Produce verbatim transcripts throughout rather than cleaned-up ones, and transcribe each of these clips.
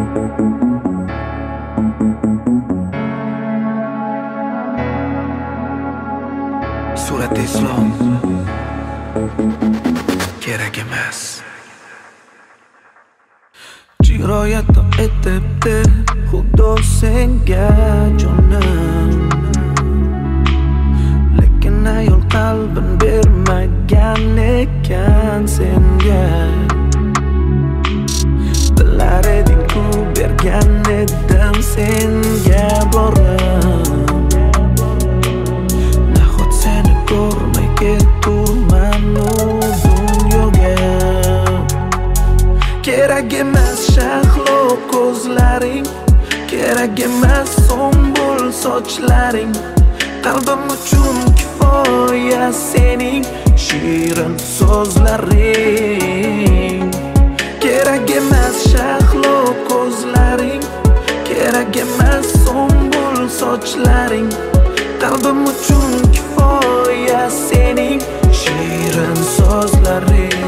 Surat islom kerak emas. Jiroyat etibdi Xudo senga jonim, lekin ayol qalbin bermagan ekan senga. Bilar eding-ku bergan edim senga borim. Nahot seni ko'rmay keturman u dunyoga. Kerak emas shahlo ko'zlaring, kerak emas so'mbul sochlaring. Qalbim uchun kifoya sening shirin so'zlaring. Kerak emas shahlo ko'zlaring, kerak emas so'mbul sochlaring. Qalbim uchun kifoya sening shirin so'zlaring.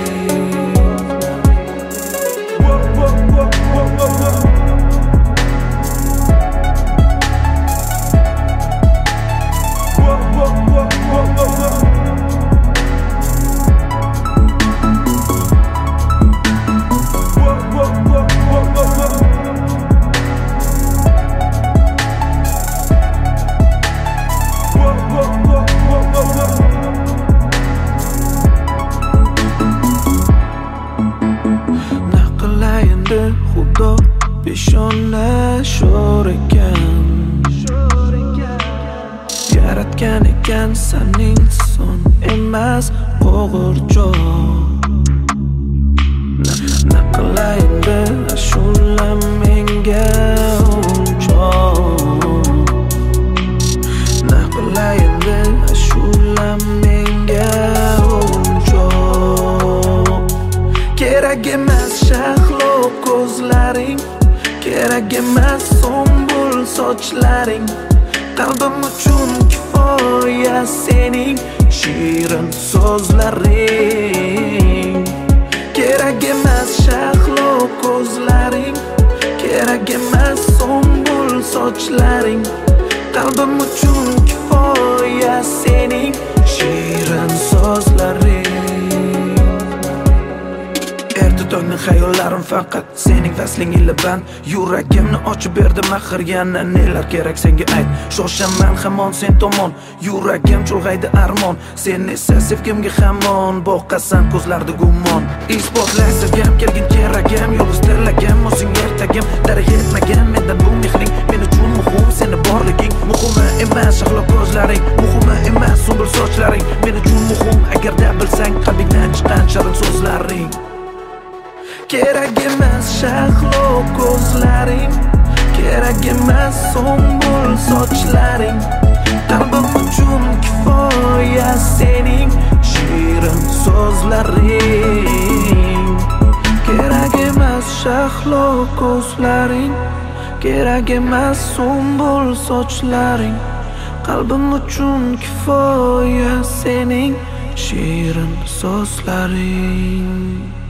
Xudo peshona sho'r ekan, yaratgan ekan sening son emas qo'g'irchoq. Na qilayin-da ashula menga unchoq, na qilayin-da ashula menga unchoq. Kerak emas shahlo ko'zlaring, kerak emas so'mbul sochlaring. Qalbim uchun kifoya sening shirin so'zlaring. Kerak emas shahlo ko'zlaring, kerak emas so'mbul sochlaring. Qalbim uchun kifoya sening shirin so'zlaring. Tongni xayollarim faqat sening fasling ila band. Yuragimni ochib berdi mahir, yana nelar kerak senga ayt. Shoshaman hamon sen tomon, yuragim chulg'aydi armon. Sen esa sevgimga hamon boqasan ko'zlarda gumon. Isbotlay sevgim kelgin keragim, yolg'iz tilagim o'zing ertagim. Darak yetmagan mendan bu mehring, men uchun muhim seni borliging. Muhimi emas shahlo ko'zlaring, muhimi emas so'mbul sochlaring. Men uchun muhim agarda bilsang qalbingdan chiqqan shirin so'zlaring. Kerak emas shahlo ko'zlaring, kerak emas so'mbul sochlaring. Qalbim uchun kifoya sening shirin so'zlaring. Kerak emas shahlo ko'zlaring, kerak emas so'mbul sochlaring. Qalbim uchun kifoya sening shirin so'zlaring.